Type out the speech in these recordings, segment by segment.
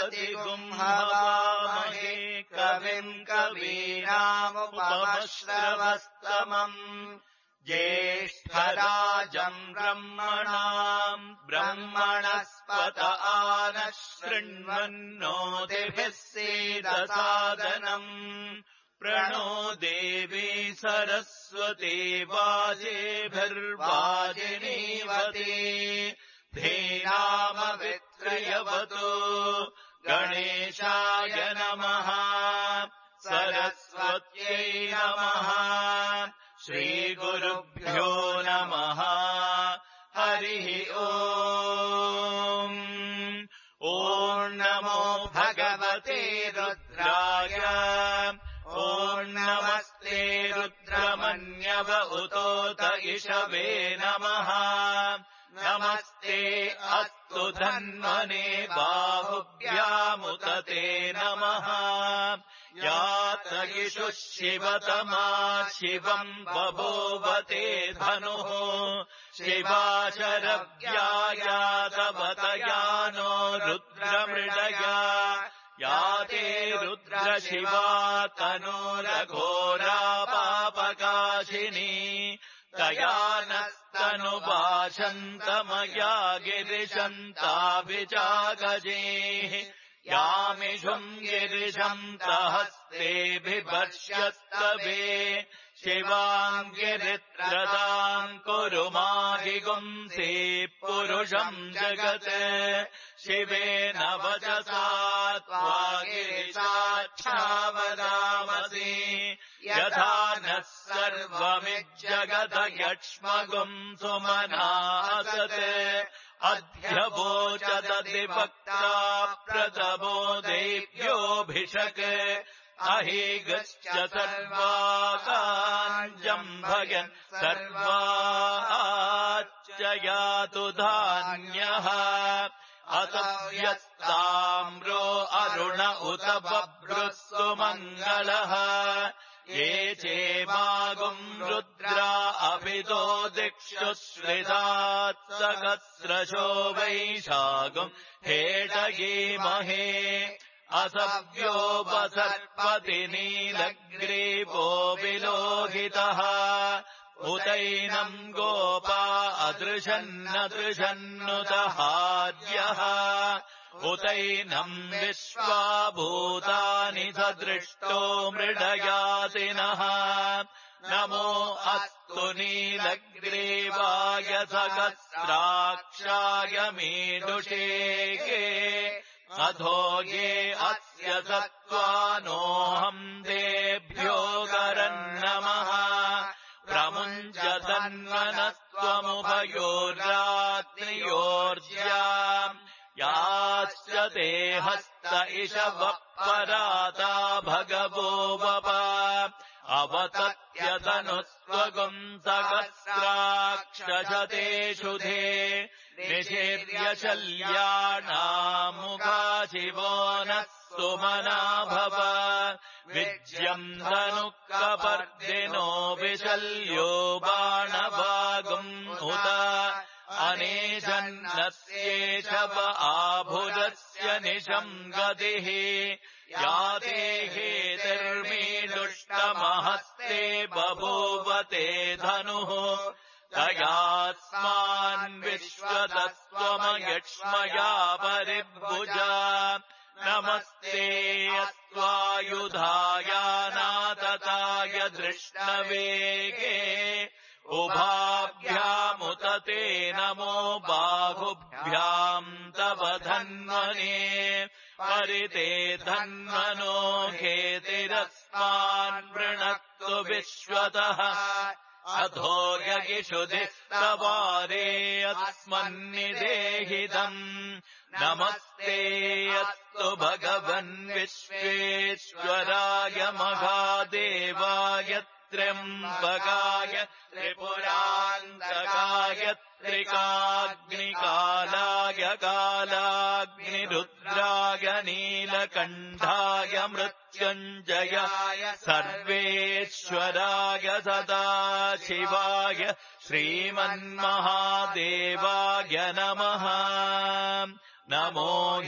हवामहे कविम् कवीनामुपमश्रवस्तमम् ज्येष्ठराजम् ब्रह्मणस्पत आनः शृण्वन्नोतिभिः सीदसादनम् प्रणो देवी सरस्वती वाजेभिर्वाजिनीवती धीनामवित्रयवतु गणेशाय नमः सरस्वत्यै नमः श्रीगुरुभ्यो नमः हरिः ओम् ॐ नमो भगवते रुद्राय ॐ नमस्ते रुद्रमन्यव उतोत इषवे नमः नमस्ते अस्तु धन्वने बाहुभ्यामुत ते नमः यात इषुः शिवतमा शिवम् बभूवते धनुः शिवाशरव्यायातवतया नो रुद्रमृडया याते रुद्रशिवा तनूरघोरा पापकाशिनी तया नस्तनुपाशन्तमया गिरिशन्ताभिजागजेः यामिषुम् गिरिशन्तहस्तेभिवर्ष्यस्तवे शिवाम् गिरित्रदाम् कुरु माहिगुंसे पुरुषम् जगत् शिवेन वचसा त्वा गिरिशाच्छावदामसि यथा नः सर्वमिज्जगत यक्ष्मगुम् सुमनासत् अध्यवोचदधिभक्ता प्रतमो देव्योऽभिषक् अहीगश्च सर्वाकाञ्जम् भयन् सर्वाच्च यातु धान्यः अतव्यस्ताम्रो अरुण उत बभ्रुः मङ्गलः ये चेमागुम् रुद्रा अभितो दिक्षु श्रितात् सहस्रशो वैशागुम् हेटयेमहे असव्योपसर्पति नीलग्रीवो विलोहितः उतैनम् गोपा अदृशन्नदृशन्नुतहार्यः उतैनम् विश्वाभूतानि सदृष्टो मृडयातिनः नमो अस्तु नीलग्रीवाय सहस्राक्षाय मीदुषेके अधो ये अस्य सत्त्वानोऽहम् तेभ्यो गरन्नमः प्रमुञ्च तन्वनस्त्वमुभयोर्रात्रियोर्ज्याम् याश्च ते हस्त इषवः पराता भगवो वप अवतत्यतनुस्त्वगुम् सहस्राक्षशतेषु धे निषेव्य शल्याणामुखा शिवो नः सुमना भव विज्यम् धनुःकपर्दिनो विशल्यो बाणभागुम् उत अनेशन्नस्येषव आभुरस्य निशम् गतिः याते हेतिर्मीदुष्टमहस्ते बभूवते धनुः तयास्मान् विश्वतस्त्वमयक्ष्मया परिभुजा नमस्ते अस्त्वायुधायानातताय धृष्णवेगे उभाभ्यामुत ते नमो बाहुभ्याम् तव धन्वने परिते धन्वनो हेतिरस्मान् वृणक्तु विश्वतः अधो यगिषुधिस्तवारे अस्मन्निदेहितम् नमस्ते अस्तु भगवन् विश्वेश्वराय महादेवाय त्र्यम्बकाय त्रिपुरान्तकाय त्रिकाग्निकालाय कालाग्निरुद्राय नीलकण्ठाय मृत्युञ्जयाय सर्वेश्वराय सदाशिवाय श्रीमन्महादेवाय नमः। नमो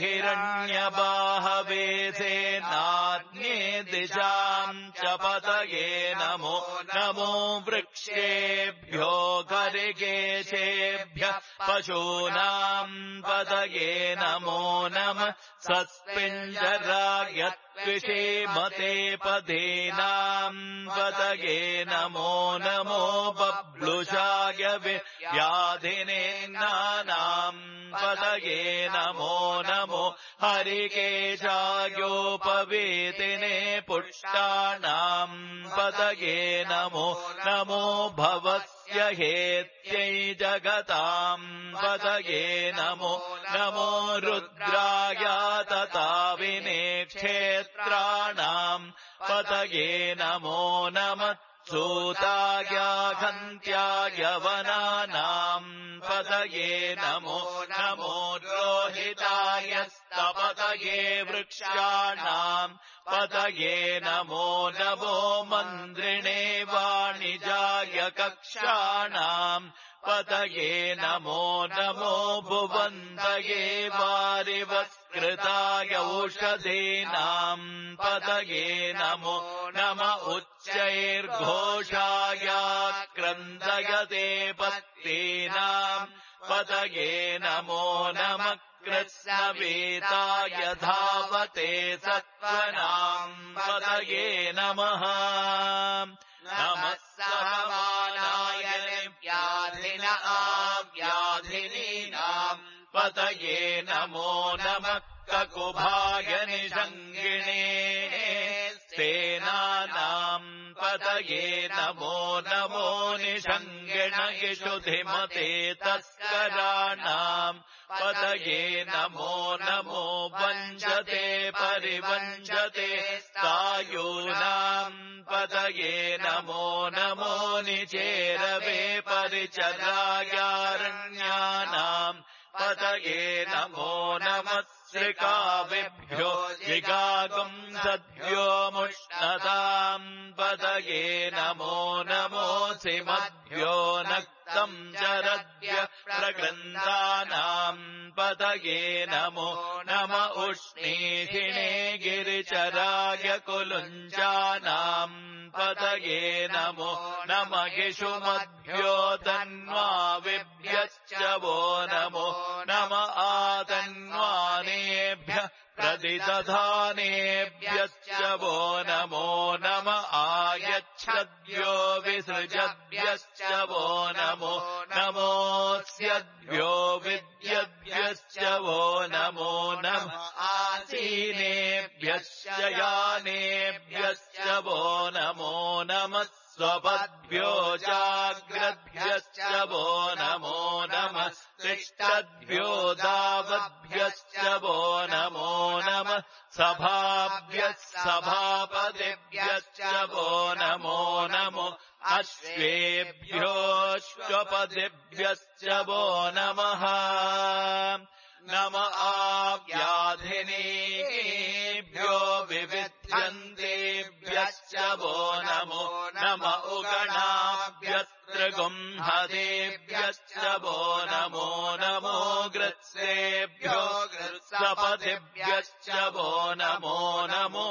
हिरण्यबाहवे नाग्ने दिशाम् च पतये नमो नमो वृक्षेभ्यो गरिकेशेभ्यः पशूनाम् पतये नमो नमः सस्पिञ्जराय त्विषीमते पदीनाम् पतये नमो नमो बब्लुषाय व्याधिनेनानाम् पतये नमो नमो हरिकेशायोपवीतिने पुष्टानाम् पतये नमो नमो भवस्य हेत्यै जगताम् पतये नमो नमो रुद्राय तथा विनेक्षेत्राणाम् पतये नमो नमः सूताय घन्त्याय वनानाम् पतये नमो नमो रोहिताय स्तपतये वृक्षाणाम् पतये नमो नमो मन्द्रिणे वाणिजाय कक्षाणाम् पतये नमो नमो भुवन्तये वारिवस्कृताय औषधीनाम् पतये नमो नम उच्चैर्घोषाय क्रन्दयते पत्तीनाम् पतये नमो नमः कृत्स्नवेताय धावते सत्त्वनाम् पतये नमः नमः सहमानाय व्याधिन व्याधिनीनाम् पतये नमो नमः ककुभाय निषङ्गिणे सेनानाम् पतये नमो नमो निषङ्गिण इषुधिमते तस्कराणाम् पतये नमो नमो वञ्चते परिवञ्चते स्थायूनाम् पतये नमो नमो निचेरवे परिचरायारण्यानाम् पतये नमो नमः श्रिकाविभ्यो जिगागुम् सद्भ्यो मुष्णताम् पतये नमो नमोऽसिमद्भ्यो नक्तम् चरद्भ्य प्रगृन्धानाम् पतये नमो नम उष्णीषिणे गिरिचराय कुलुञ्जानाम् पतये नमो नम गिषुमद्भ्यो तन्वाविभ्यश्च वो नमो नम आतन्वानेभ्यः प्रतिदधानेभ्यश्च वो नमो नम आयच्छद्भ्यो विसृजद्भ्यश्च वो नमो नमोऽस्यद्भ्यो विद्यद्भ्यश्च वो नमो नम आसीनेभ्यश्च यानेभ्यश्च वो नमो नमः स्वपद्भ्यो जाग्रद्भ्यश्च वो नमो नमः तिष्ठद्भ्यो दावद्भ्यश्च वो नमो नमः सभाभ्यः सभापतिभ्यश्च वो नमो नमो अश्वेभ्योऽश्वपतिभ्यश्च वो नमः नम आव्याधिनेभ्यो विविध्यन्तेभ्यश्च वो नमो नम उगणाभ्यस्त्रिगुंहतेभ्यश्च वो नमो नमो गृत्सेभ्यो गृत्सपतिभ्यश्च वो नमो नमो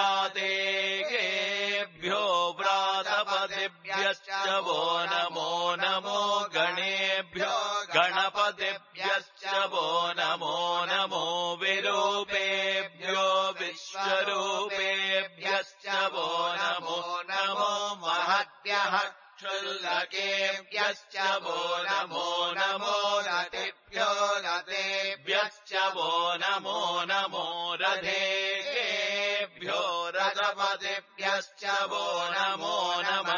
व्रातेभ्यो व्रातपतिभ्यश्च वो नमो नमो गणेभ्यो गणपतिभ्यश्च वो नमो नमो विरूपेभ्यो विश्वरूपेभ्यश्च वो नमो नमो महद्भ्यः क्षुल्लकेभ्यश्च वो नमो नमो रतिभ्यो रतेभ्यश्च वो नमो नमो रथेभ्यो रथपतिभ्यश्च वो नमो नमः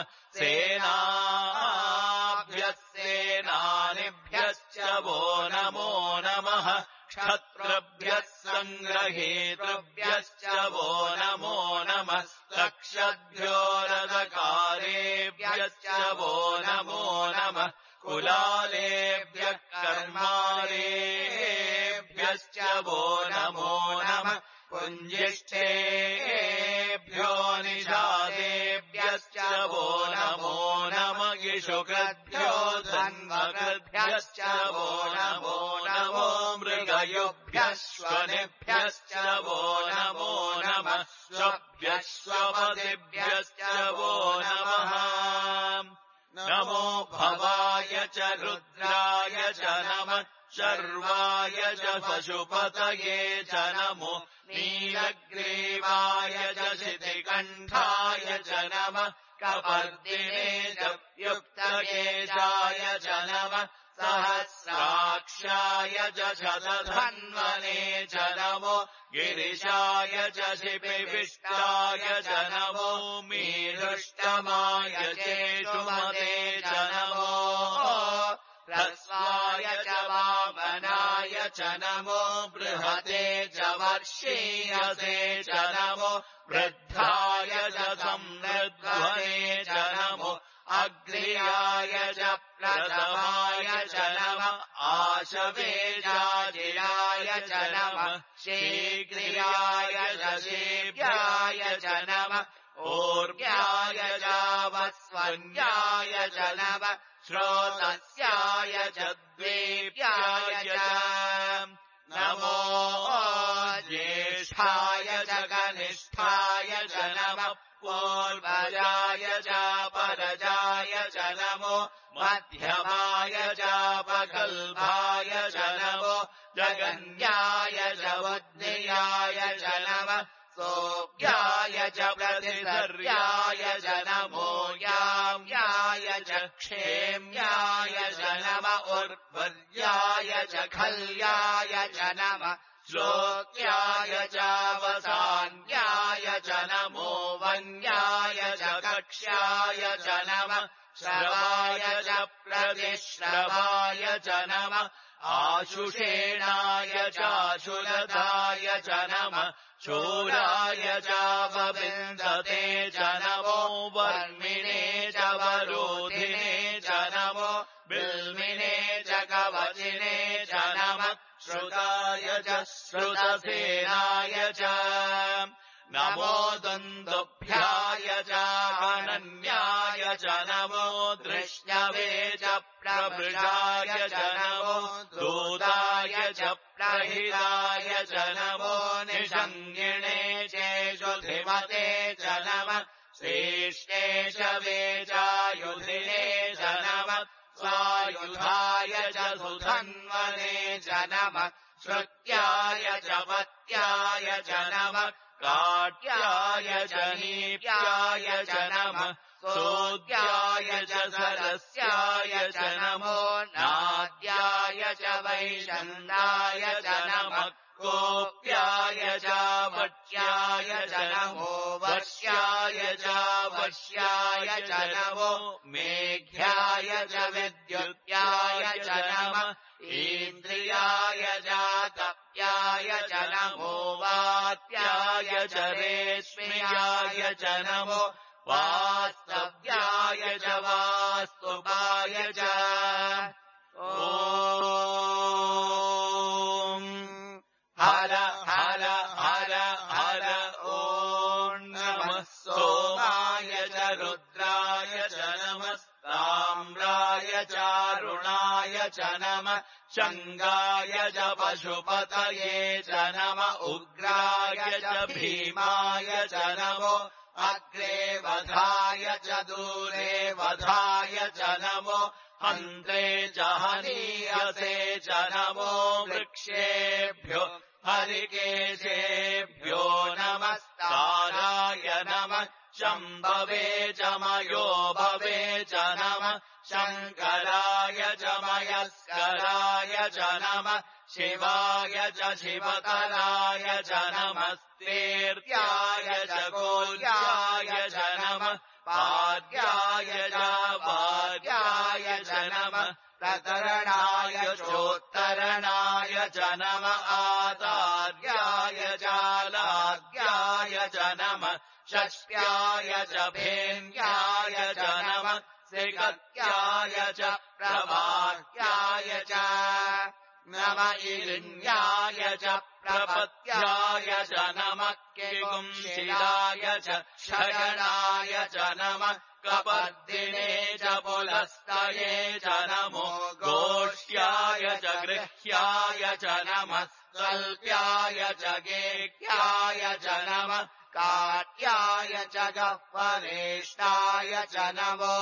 सेनाभ्यस्सेनानिभ्यश्च वो नमो नमः क्षत्रभ्यः सङ्ग्रहेतृभ्यश्च वो नमो नमः लक्षद्भ्यो रथकारेभ्यश्च वो नमो नमः कुलालेभ्यः कर्मारेभ्यश्च वो नमो नमः पुञ्जिष्ठेभ्यो निषादेभ्यश्च वो नमो नमः इषुकृद्भ्यो धन्वकृद्भ्यश्च वो नमो नमो मृग वायुभ्यश्वनिभ्यश्च वो नमो नमः स्वभ्यश्वपतिभ्यश्च वो नमः नमो भवाय च रुद्राय च नमः शर्वाय च पशुपतये च नमो नीलग्रीवाय च शितिकण्ठाय च नमः कपर्दिने च युक्तकेशाय च नमः सहस्राक्षाय च शतधन्वने च नमो गिरिशाय च शिपिविष्टाय च नमो मीरुष्टमाय चेषुमते च नमो ह्रस्वाय च वामनाय च नमो बृहते च वर्षीयसे च नमो वृद्धाय च संवृध्वने च नमो अग्र्याय च प्रथमाय च नमः आशवेजाजिराय च नमः शीघ्रियाय च शीघ्राय च नमः ऊर्व्याय च वस्वन्याय च नमः श्रोतस्याय च द्वीप्याय च नमो ज्येष्ठाय च कनिष्ठाय च नमः पूर्वजाय च परजाय च नमो मध्यमाय च पकल्भाय च नमो जगन्याय च उद्याय च नमः सोऽप्याय च प्रतिसर्याय च नमो याम्याय च क्षेम्याय च नमः उर्वर्याय च खल्याय च नमः श्लोक्याय च वसान्याय च नमो वन्याय च कक्ष्याय च नमः श्रवाय च प्रतिश्रवाय च नमः आशुषेणाय चाशुलताय च नमः शूराय च वविन्दते च नमो वर्मिणे च वरोधिने च नमो बिल्मिने च कवचिने च नमः श्रुताय च श्रुतसेनाय च नमो दुन्दुभ्याय च अनन्याय च नमो दृष्णवे च प्रभृशाय च नमो दूताय च प्रहिताय च नमो निषङ्गिणे चेषुधिमते च नमः श्रेष्ठेशवे चायुधिने च नमः स्वायुधाय च सुधन्वने च नमः श्रुत्याय च पत्याय च नमः काट्याय च नीप्याय च नमः सोद्याय च सरस्याय च नमो नाद्याय च वैशन्दाय च नमः कोप्याय च वट्याय च नमो वश्याय च वश्याय च नमो मेघ्याय च विद्युत्याय च नमः इन्द्रियाय च तप्याय च नमो वात्याय च रेश्म्याय च नमो वास्तव्याय च वास्तुपाय च हर हर हर हर ॐ नमः सोमाय च रुद्राय च नमः ताम्राय चारुणाय च नमः शङ्गाय च पशुपतये च नमः उग्राय च भीमाय च नमो अग्रे वधाय च दूरे वधाय च नमो हन्त्रे च हनीयसे च नमो वृक्षेभ्यो हरिकेशेभ्यो नमस्ताराय नमः शम्भवे च मयो भवे च नमः शङ्कराय च मयस्कराय च नमः शिवाय च शिवतराय च नमस्तेर्याय च गोल्याय च नमः पाद्याय च भार्याय च नमः प्रतरणाय चोत्तरणाय च नमः आतार्याय चालाद्याय च नमः षष्ट्याय च भेन्याय च नमः सिगत्याय च प्रभात्याय च नम इलिन्याय च प्रपत्याय च नमः किगुंशिलाय च शयनाय च नमः कपर्दिने च पुलस्तये च नमो गोष्ठ्याय च गृह्याय च नमः कल्प्याय च गेह्याय च नमः काट्याय च गह्वरेष्टाय च नमो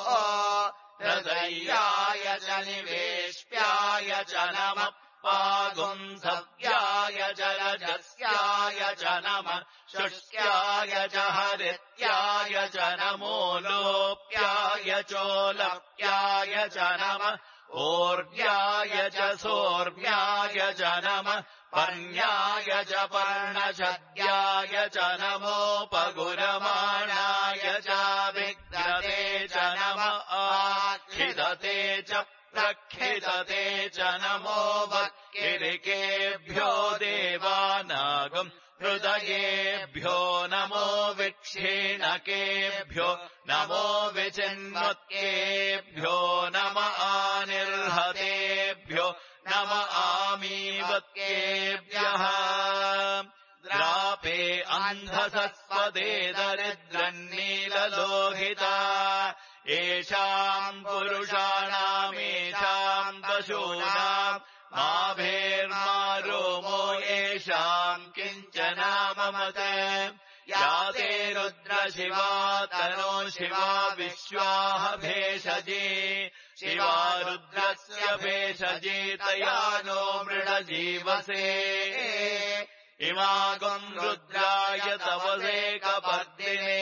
हृदयाय च निवेश्याय च नमः पागुंसव्याय जलजस्याय च नमः शुष्क्याय च हरित्याय च नमो लोप्याय चोलप्याय च नमः ओर्व्याय च सोर्व्याय च नमः पर्ण्याय च पर्णछद्याय च नमोपगुरमाणाय च विग्रते च नमः आखिदते च प्रखिदते च नमो वक्किरिकेभ्यो देवानागम् हृदयेभ्यो नमो विक्षीणकेभ्यो नमो विचिन्वक्केभ्यो नम आनिर्हतेभ्यो नम आमीवक्केभ्यः द्रापे अन्धसस्वदे दरिद्रन्नीललोहिता येषाम् पुरुषाणामेषाम् पशूनाम् माभेर्मा रोमो येषाम् किञ्चनाममत या ते रुद्रशिवा तनो शिवा विश्वाः भेषजे शिवा रुद्रस्य भेषजे तया नो मृडजीवसे इमागम् रुद्राय तवसे कपर्दिने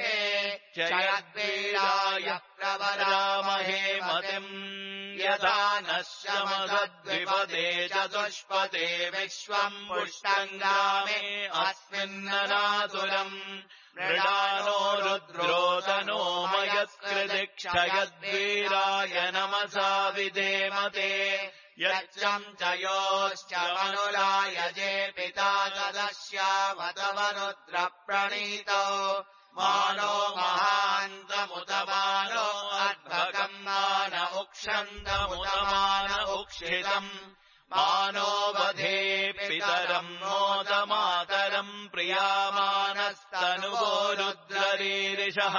क्षयद्वीराय प्रवरामहे मतिम् यथा नः शमसद्विपदे चतुष्पदे विश्वम् पुष्टङ्गामे अस्मिन्ननातुलम् मृडानो रुद्रोतनो मयस्कृतिक्षयद्वीराय नमसा विधेमते यच्चम् च योश्च मनुलाय जे पिता तदस्यावतवरुद्रप्रणीतौ मानो महान्तमुतमानो अद्भकम् मान उक्षन्तमुतमान उक्षितम् मानो वधे पितरम् मोदमातरम् प्रियामानस्तनुवो रुद्ररीरिषः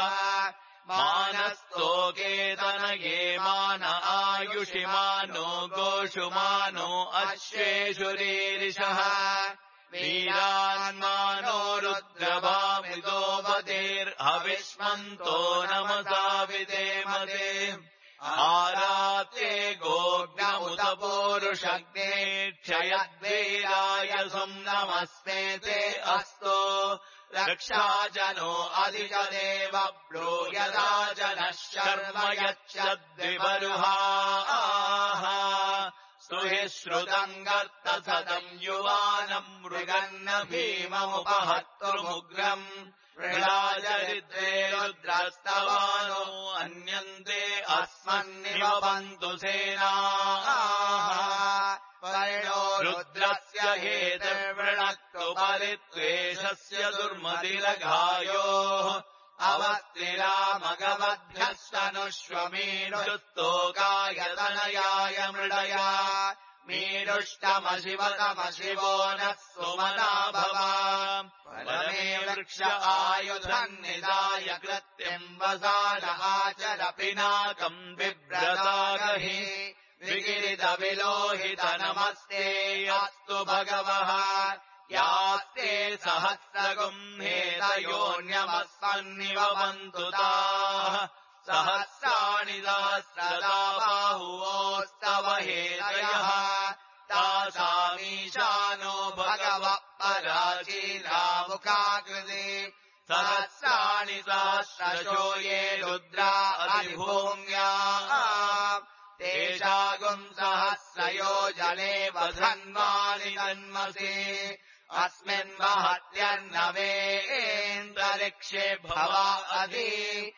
मानस्तोकेतनये मान आयुषिमानो गोषुमानो अश्वेषुरीरिषः वीरान्मानो रुद्रभामिदो वदेर्हविष्मन्तो नमसा विधेमते आराते गोग्नमुत पूरुषग्ने क्षयद्वीराय सुम्नमस्मे ते अस्तो रक्षाजनो अधिजदेव ब्रूयदा जनः शर्म यच्छद्विवरुहाः स्तुहि श्रुतम् गर्तसदम् युवानम् मृगन्न भीममुपहर्तुमुग्रम् मृडाचरित्रे रुद्रस्तवानो अन्यन्ते अस्मन्निवपन्तु सेनाः परिणो रुद्रस्य हेतिर्वृणक्तु परित्वेषस्य दुर्मतिलघायोः अवस्तिरामगवद्भ्यस्तनुष्वमीनुस्तोकायतनयाय मृडया मीरुष्टमशिवतमशिवो नः सुमना भवा परमे वृक्ष आयुधन्निदाय कृत्यम् वसान आचर पिनाकम् बिभ्रतागहि विगिरितविलोहित नमस्ते अस्तु भगवः यास्ते सहस्रगुम्हेतयोऽन्यमस्मन्निवपन्तु ताः सहस्राणि सहस्रदा बाहुवोस्तव हेतयः तासामीशानो भगवः पराचीनामुखाकृते सहस्राणि सहस्रशो ये रुद्रा अधिभूम्या तेषागुम् सहस्रयो जले वधन्वानि तन्मसि अस्मिन् महत्यर्णवेऽन्तरिक्षे भवा अधि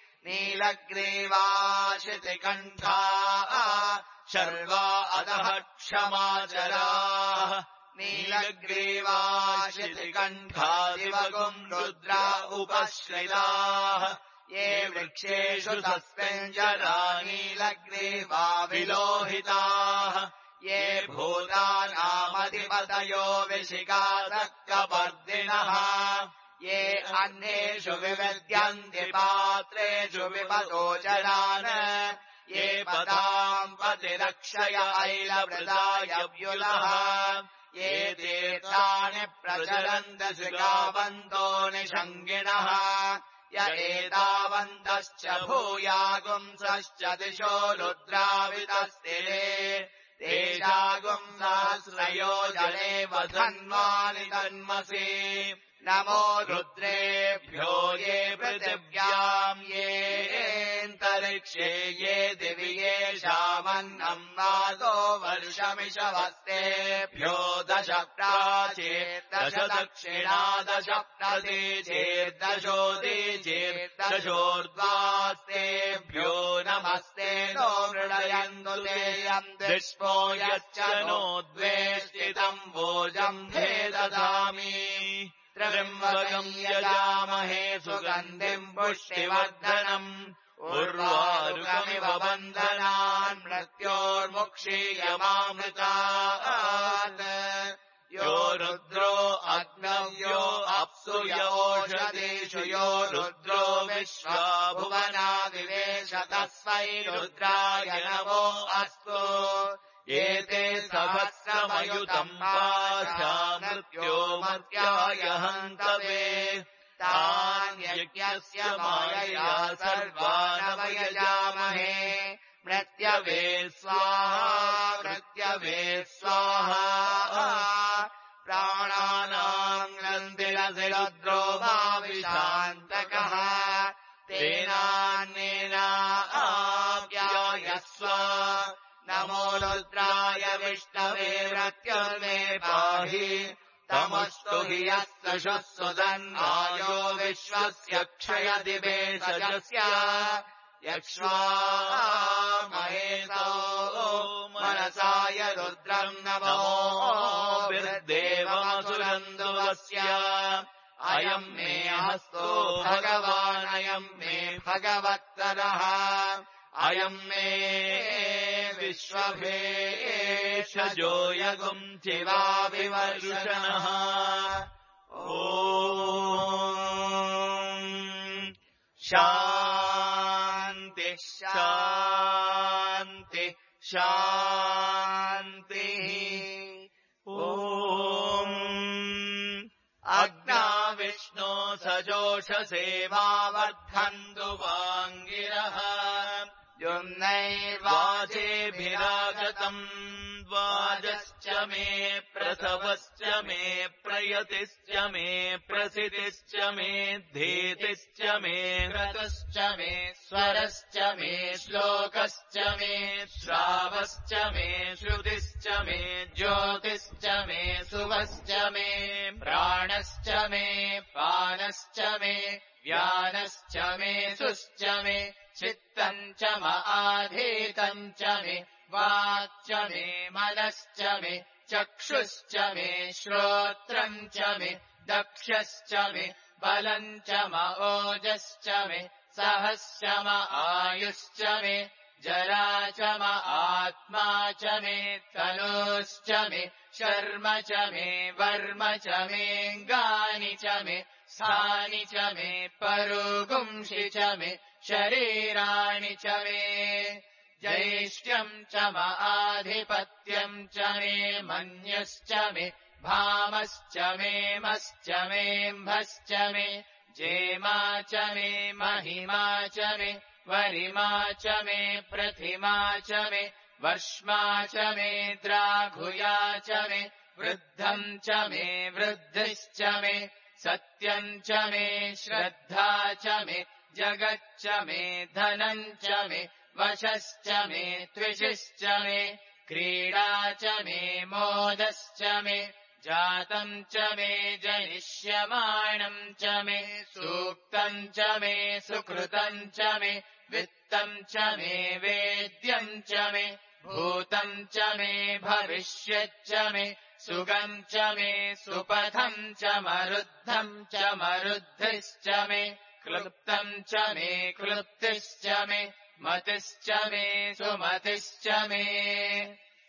नीलग्रीवाशितिकण्ठा शर्वा अधः क्षमाचराः नीलग्रीवाशितिकण्ठादिवगुम् रुद्रा उपश्रिताः ये वृक्षेषु तस्मिन् जरा नीलग्रीवा विलोहिताः ये भूतानामधिपतयो विशिखासक्कपर्दिनः ये अन्येषु विविद्यन्ति पात्रेषु विपतो जनान् ये पदाम् पतिरक्षय ऐलवृदाय व्युलः ये तीर्थानि प्रचलन्ति शिखावन्तो निषङ्गिणः य एतावन्तश्च भूयागुंसश्च दिशो रुद्रावितस्तिरे तेषागुंसहस्रयो जने वधन्वानि तन्मसि नमो रुद्रेभ्यो ये पृथिव्याम् येऽन्तरिक्षे ये दिवि येषामन्नम् वातो वर्षमिषवस्तेभ्यो 10 प्राचेर्दश दक्षिणा 10 प्रतीचेर्दशोदीचेर्दशोर्ध्वास्तेभ्यो नमस्ते नो मृडयन्तु तेयम् दिष्पो यच्च नो द्वेष्टितम् भोजम् ते ददामि त्र्यम्बकम् यजामहे सुगन्धिम् पुष्टिवर्धनम् उर्वारुकमिव बन्धनान् मृत्योर्मुक्षीयमामृतात् यो रुद्रो अग्नव्यो अप्सु योषधीषु यो रुद्रो विश्वा भुवना विवेश तस्मै रुद्राय नमो अस्तु एते सहस्रमयुतम् पाशामृत्यो मर्त्याय हन्तवे तान्यज्ञस्य मायया सर्वानवयजामहे मृत्यवे स्वाहा प्राणानाम् ग्रन्थिरसि रुद्रो भाविशान्तकः तेनान्येनाप्यायस्व नमो रुद्राय विष्णवे मृत्युर्मे पाहि तमस्तु हि यस्तुषः सुदन्नायो विश्वस्य क्षयदिवे सजस्य यक्ष्वामहेतो मनसाय रुद्रम् नमो विर्देवमसुरन्दुवस्य अयम् मे हस्तो भगवानयम् मे भगवत्तरः अयम् मे विश्वभेषजो यगुंचिवा विवर्षणः शान्ति शान्ति शान्तिः अग्ना विष्णो सजोषसेवावर्धन्तु वाङ्गिरः युम्नैर्वाजेभिरागतम् वाजश्च मे प्रसवश्च मे प्रयतिश्च मे प्रसितिश्च मे धीतिश्च मे क्रतुश्च मे स्वरश्च मे श्लोकश्च मे श्रावश्च मे श्रुतिश्च मे ज्योतिश्च मे सुवश्च मे प्राणश्च मे पानश्च मे व्यानश्च मे सुश्च मे चित्तम् च आधीतम् च मे वाक्च मे मनश्च मे चक्षुश्च मे श्रोत्रम् च मे दक्षश्च मे बलम् च ओजश्च मे सहश्च आयुश्च मे जरा च आत्मा च मे तनूश्च मे शर्म च मे वर्म च मेऽङ्गानि च मे स्थानि च मे परुगुंषि च मे शरीराणि च मे जैष्ठ्यम् च आधिपत्यम् च मे मन्युश्च मे भामश्च मे मश्च मेऽम्भश्च मे जेमा च मे महिमा च मे वरिमा च मे प्रतिमा च मे वर्ष्मा च मे द्राघुया च मे वृद्धम् च मे वृद्धिश्च मे सत्यम् च मे श्रद्धा च मे जगच्च मे धनम् च मे वशश्च मे त्विषिश्च मे क्रीडा च मे मोदश्च मे जातम् च मे जनिष्यमाणम् च मे सूक्तम् च मे सुकृतम् च मे वित्तम् च मे वेद्यम् च मे भूतम् च मे भविष्यच्च मे सुगम् च मे सुपथम् च मरुद्धम् च मरुद्धिश्च मे क्लुप्तम् च मे क्लुप्तिश्च मे मतिश्च मे सुमतिश्च मे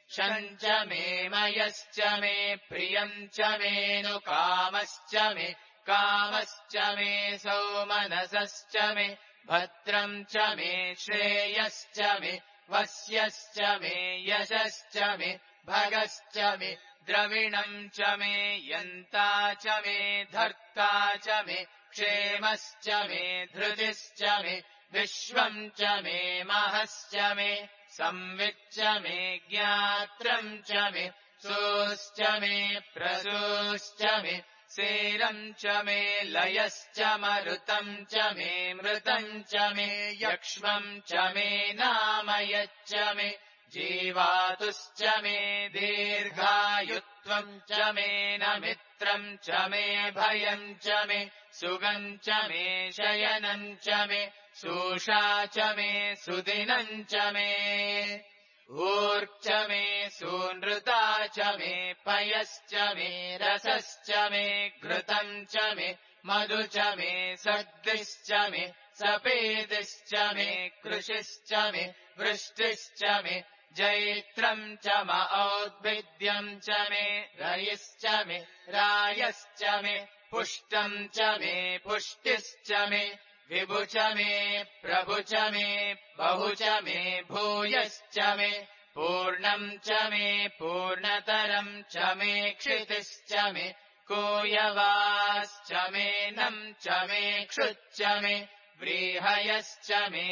शं च मे मयश्च मे प्रियम् च मेऽनुकामश्च मे कामश्च मे सौमनसश्च मे भद्रम् च मे श्रेयश्च मे वस्यश्च मे यशश्च मे भगश्च मे द्रविणम् च मे यन्ता च मे धर्ता च मे क्षेमश्च मे धृतिश्च मे विश्वम् च मे महश्च मे संविच्च मे ज्ञात्रम् च मे सोऽश्च मे प्रसूश्च मे सेरम् च मे लयश्च मरुतम् च मे मृतम् च मे यक्ष्मम् च मे नामयच्च मे जीवातुश्च मे दीर्घायुत्वम् च मे न मित्रम् च मे भयम् च मे सुगम् च मे शयनम् च मे सूषा च मे सुदिनम् च मे ऊर्च मे सूनृता च मे पयश्च मे रसश्च मे घृतम् च मे मधु च मे सर्दिश्च मे सपेदिश्च मे कृषिश्च मे वृष्टिश्च मे जैत्रम् च म औद्भिद्यम् च मे रयिश्च मे रायश्च मे पुष्टम् च मे पुष्टिश्च मे विभु च मे प्रभु च मे बहु च मे भूयश्च मे पूर्णम् च मे पूर्णतरम् च मे क्षितिश्च मे कोयवाश्च मे नम् च मे क्षुच्च मे व्रीहयश्च मे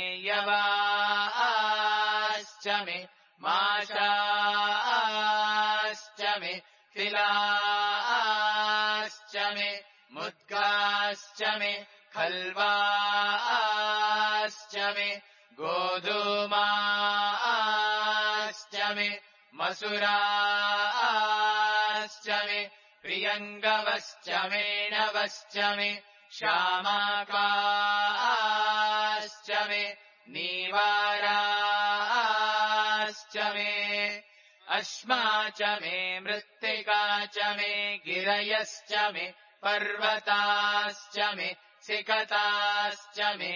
यवाश्च मे माशाश्च मे तिलाश्च मे मुद्गाश्च मे खल्वाश्च मे गोधूमाश्च मे मसुराश्च मे प्रियङ्गवश्च मे नवश्च मे श्यामाकाश्च मे नीवाराश्च मे अश्मा च मे मृत्तिका च मे गिरयश्च मे पर्वताश्च मे सिकताश्च मे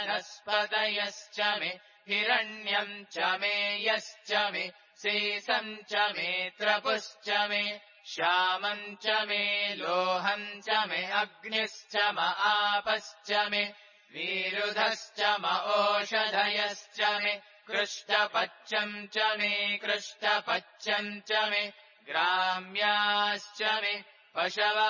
वनस्पतयश्च मे हिरण्यम् च मे यश्च मे सीसम् च मे त्रपुश्च मे श्यामम् च मे लोहम् च मे अग्निश्च म आपश्च मे वीरुधश्च म ओषधयश्च मे कृष्टपच्यम् च मे कृष्टपच्यम् च मे ग्राम्याश्च मे पशव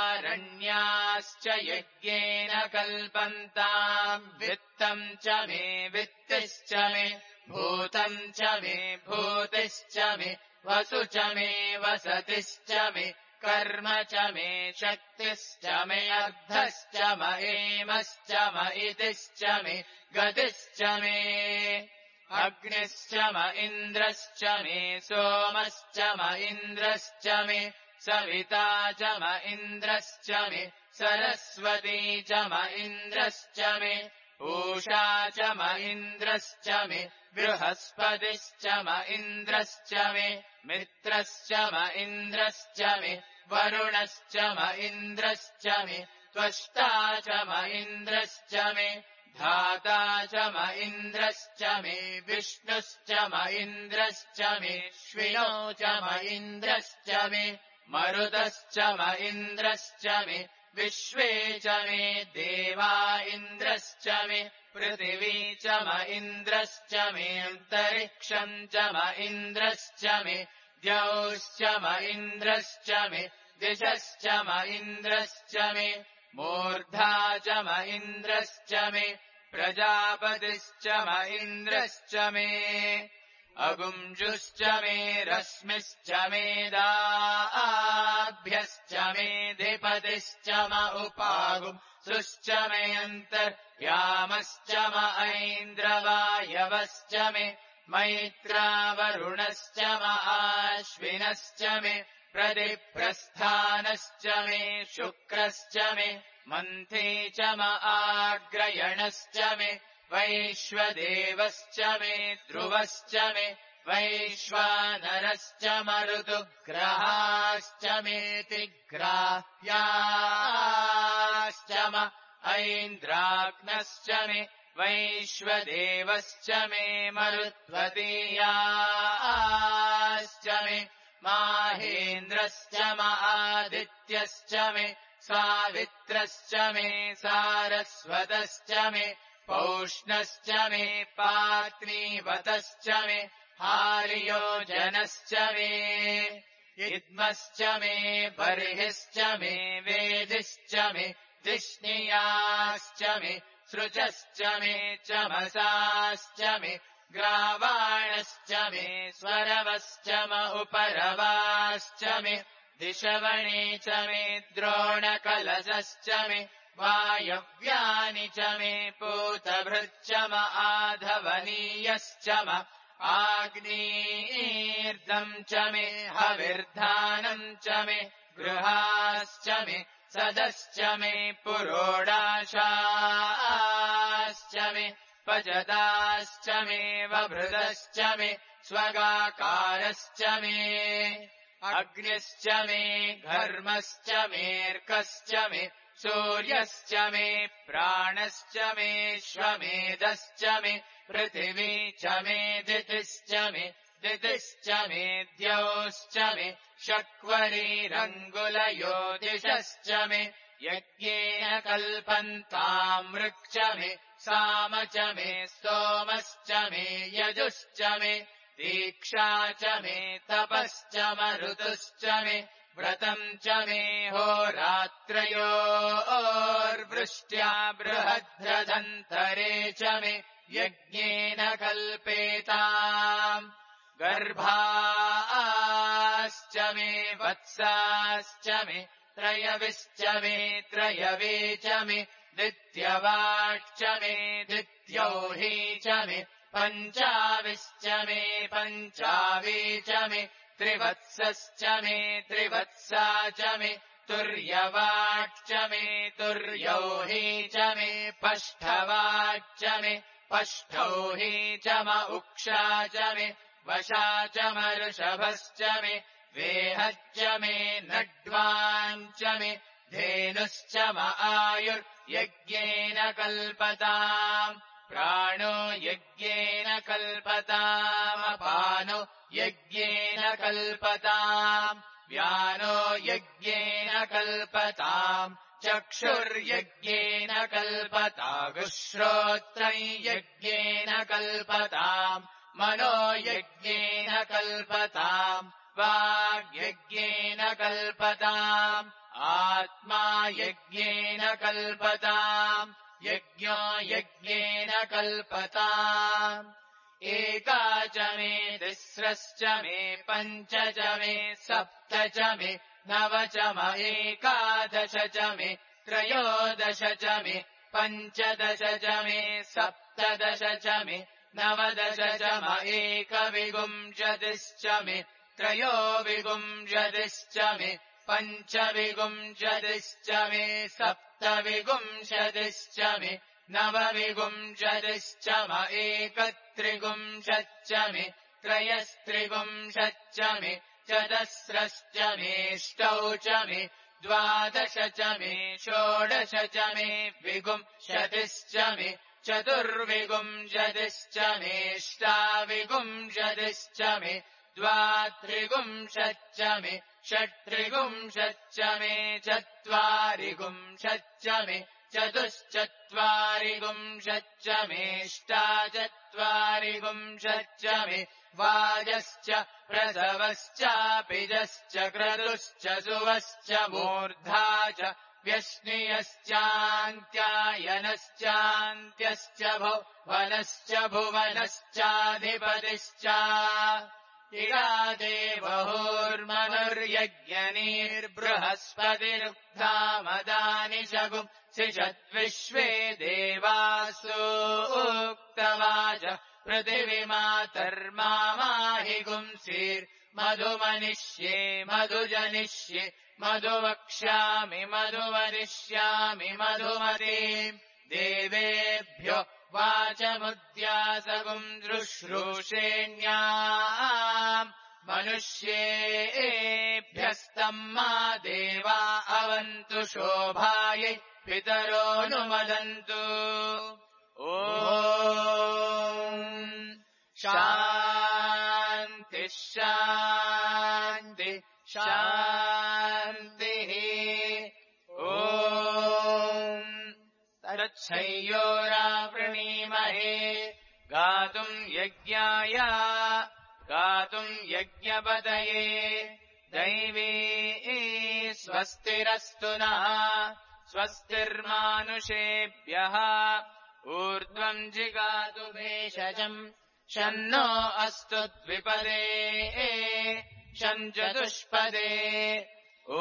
आरण्याश्च यज्ञेन कल्पन्ताम् वित्तम् च मे वित्तिश्च मे भूतम् च मे भूतिश्च मे वसु च मे वसतिश्च मे कर्म च मे शक्तिश्च मे अर्धश्च म एमश्च म इतिश्च मे गतिश्च मे अग्निश्च म इन्द्रश्च मे सोमश्च म इन्द्रश्च मे सविता च म इन्द्रश्च मे सरस्वती च म इन्द्रश्च मे पूषा च म इन्द्रश्च मे बृहस्पतिश्च म इन्द्रश्च मे मित्रश्च म इन्द्रश्च मे वरुणश्च म इन्द्रश्च मे त्वष्टा च म इन्द्रश्च मे धाता च म इन्द्रश्च मे विष्णुश्च म इन्द्रश्च मे श्विनो च म इन्द्रश्च मे मरुतश्च म इन्द्रश्च मे विश्वे च मे देवा इन्द्रश्च मे पृथिवी च म इन्द्रश्च मे अन्तरिक्षम् च म इन्द्रश्च मे द्यौश्च म इन्द्रश्च मे दिशश्च म इन्द्रश्च मे मूर्धा च म इन्द्रश्च मे प्रजापतिश्च म इन्द्रश्च मे अगुञ्जुश्च मे रश्मिश्च मेदाभ्यश्च मे धिपतिश्च म उपागुंसुश्च मे अन्तर्यामश्च म ऐन्द्रवायवश्च मे मैत्रावरुणश्च म आश्विनश्च मे प्रतिप्रस्थानश्च मे शुक्रश्च मे मन्थी च म आग्रयणश्च मे वैश्वदेवश्च मे ध्रुवश्च मे वैश्वानरश्च मरुतुग्रहाश्च मेतिग्राह्याश्च म ऐन्द्राग्नश्च मे वैश्वदेवश्च मे मरुत्वतीयाश्च मे माहेन्द्रश्च महादित्यश्च मे सावित्रश्च मे सारस्वतश्च मे पौष्णश्च मे पात्नीवतश्च मे हार्योजनश्च मे इद्मश्च मे बर्हिश्च मे वेदिश्च मे जिष्णियाश्च मे सृजश्च मे चमसाश्च मे ग्रावाणश्च मे स्वरवश्च उपरवाश्च मे दिशवणे च मे द्रोणकलशश्च मे वायव्यानि च मे पूतभृच्च आधवनीयश्च आग्नीर्दम् च मे हविर्धानम् च मे गृहाश्च मे सदश्च मे पुरोडाशाश्च मे पजदाश्च मे वभृदश्च मे स्वगाकारश्च मे अग्निश्च मे घर्मश्च मेऽर्कश्च मे सूर्यश्च मे प्राणश्च मे श्वमेधश्च मे पृथिवी च मे दितिश्च मे दितिश्च मे द्यौश्च मे शक्वरीरङ्गुलयोदिशश्च मे यज्ञेन कल्पन्ताम् वृक्ष मे साम च मे स्तोमश्च मे यजुश्च मे दीक्षा च मे तपश्च मरुतुश्च मे व्रतम् च मे होरात्रयोर्वृष्ट्या बृहद्रथन्तरे च मे यज्ञेन कल्पेताम् गर्भाश्च मे वत्साश्च मे त्रयविश्च मे त्रयवे च मे दित्यवाक्च मे दित्योही च मे पञ्चाविश्च मे पञ्चावे च मे त्रिवत्सश्च मे त्रिवत्सा च मे तुर्यवाक्च मे तुर्योही च मे पष्ठवाक्च मे पष्ठौही च उक्षा च मे वशा च मऋषभश्च मे वेहच्च मे नड्वाञ्च मे धेनुश्च आयुर्यज्ञेन कल्पताम् प्राणो यज्ञेन कल्पतामपानो यज्ञेन कल्पताम् व्यानो यज्ञेन कल्पताम् चक्षुर्यज्ञेन कल्पतागुश्रोत्रम् यज्ञेन कल्पताम् मनो यज्ञेन कल्पताम् वाग्यज्ञेन कल्पताम् आत्मा यज्ञेन कल्पताम् यज्ञो यज्ञेन कल्पताम् एका च मे तिस्रश्च मे पञ्च च मे सप्त च मे नव च एकादश च मे त्रयोदश च मे पञ्चदश च मे सप्तदश च मे नवदश च एकविंशतिश्च मे त्रयोविंशतिश्च मे पञ्चविंशतिश्च मे सप्तविंशतिश्च मे नवविंशतिश्च एकत्रिंशच्च मे त्रयस्त्रिंशच्च मे चतस्रश्च मेष्टौ च मे द्वादश च मे षोडश च मे विंशतिश्च मे चतुर्विंशतिश्च मेष्टाविंशतिश्च मे द्वात्रिंशच्च मे षट्त्रिंशच्च मे चत्वारिंशच्च मे चतुश्चत्वारिंशच्च मेष्टाचत्वारिंशच्च मे वाजश्च प्रसवश्चापिजश्च क्रतुश्च सुवश्च मूर्धा च व्यश्नियश्चान्त्यायनश्चान्त्यश्च भुवनश्च भुवनश्चाधिपतिश्च इरा देवहोर्मनुर्यज्ञनीर्बृहस्पतिरुक्तामदानि शगुम् सिषद्विश्वे देवासु उक्तवाच पृथिवीमातर्माहि गुंसीर्मधुमनिष्ये मधुजनिष्ये मधुवक्ष्यामि मधुवदिष्यामि मधुमतीम् देवेभ्यो वाचमुद्यासगुम् शुश्रूषेण्याम् मनुष्येभ्यस्तम् मा देवा अवन्तु शोभायै पितरोऽनुमदन्तु ॐ शान्तिः शान्तिः शान्तिः ॐ तच्छयोरावृणीमहे गातुम् यज्ञाय गातुम् यज्ञपतये दैवी स्वस्तिरस्तु नः स्वस्तिर्मानुषेभ्यः ऊर्ध्वम् जिगातु भेषजम् शन्नो अस्तु द्विपदे शं चतुष्पदे ॐ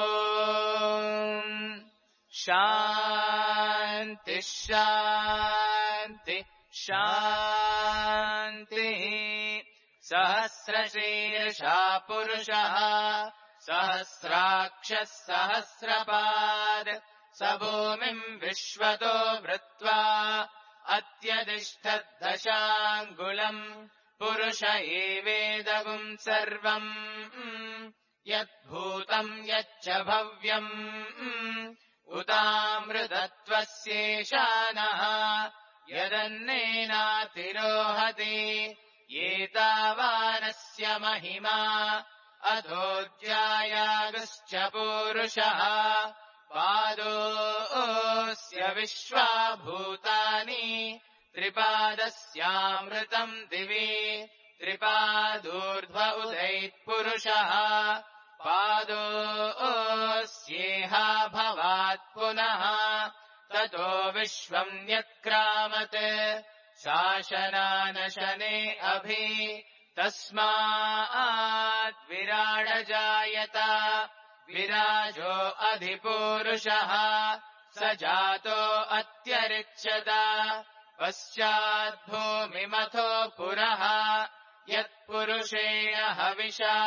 शान्तिः शान्तिः शान्तिः सहस्रशीर्षा पुरुषः सहस्राक्षः सहस्रपाद स भूमिम् विश्वतो वृत्वा अत्यतिष्ठद्दशाङ्गुलम् पुरुष एवेदगुम् सर्वम् यद्भूतम् यच्च भव्यम् उतामृतत्वस्येषानः यदन्नेनातिरोहति एतावानस्य महिमा अधोऽध्यायागश्च पूरुषः पादोऽस्य विश्वाभूतानि त्रिपादस्यामृतम् दिवि त्रिपादूर्ध्व उदैत्पुरुषः पादोऽस्येहा भवात् पुनः ततो विश्वम् न्यक्रामत् शासनानशने अभि तस्मात् विराडजायत विराजो अधिपूरुषः स जातो अत्यरिच्यत पश्चाद्भूमिमथो पुरः यत्पुरुषेण हविषा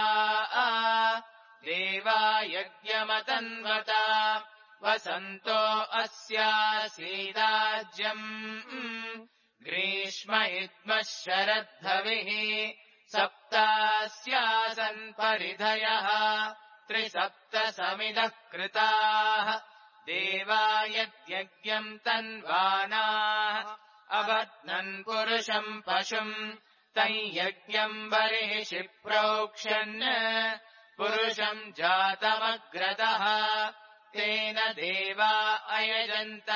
देवा यज्ञमतन्वत वसन्तो अस्यासीदाज्यम् ग्रीष्म इद्मः शरद्धविः सप्तास्यासन् परिधयः त्रिसप्तसमिदः कृताः देवा यद्यज्ञम् तन्वानाः अबध्नन् पुरुषम् पशुम् तञ्यज्ञम् बर्हिषि प्रोक्ष्यन् पुरुषम् जातमग्रतः तेन देवा अयजन्त